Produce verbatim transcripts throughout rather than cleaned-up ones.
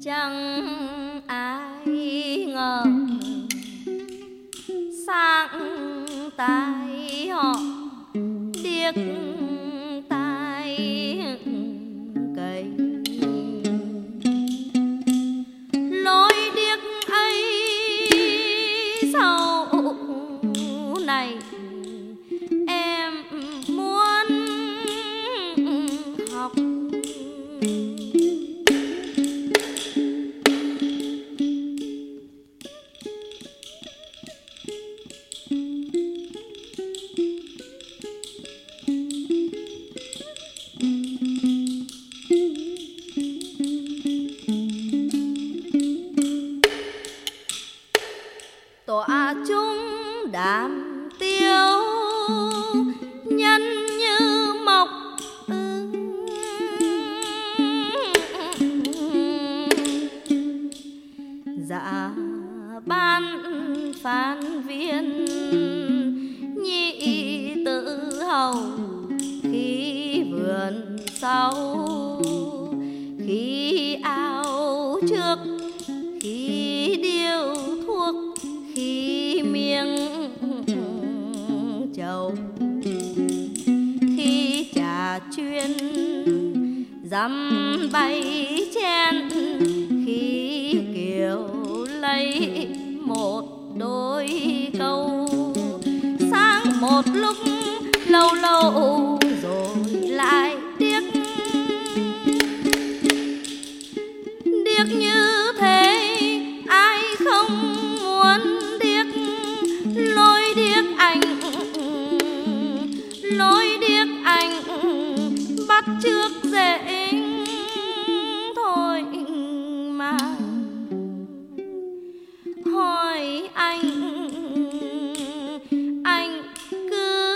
chẳng ai ngờ sáng tai họ điếc tai cầy. Lối điếc ấy sau này em muốn học. Tỏa chúng đàm tiêu nhân như mộc, dạ ban phán viên nhị tự hầu khi vườn sau, khi ao trước, khi điêu thuốc, khi miếng chầu, khi trà chuyên dăm bay chen, khi kiều lấy một đôi câu. Sáng một lúc lâu lâu rồi lại điếc, điếc như thế ai không muốn điếc. Lối điếc anh, lối điếc anh bắt chước dễ thôi mà. Hỏi anh, anh cứ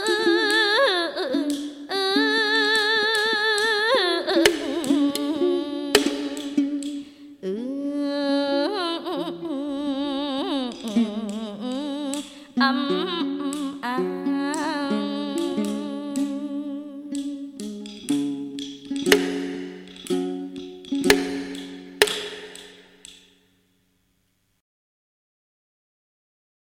âm à.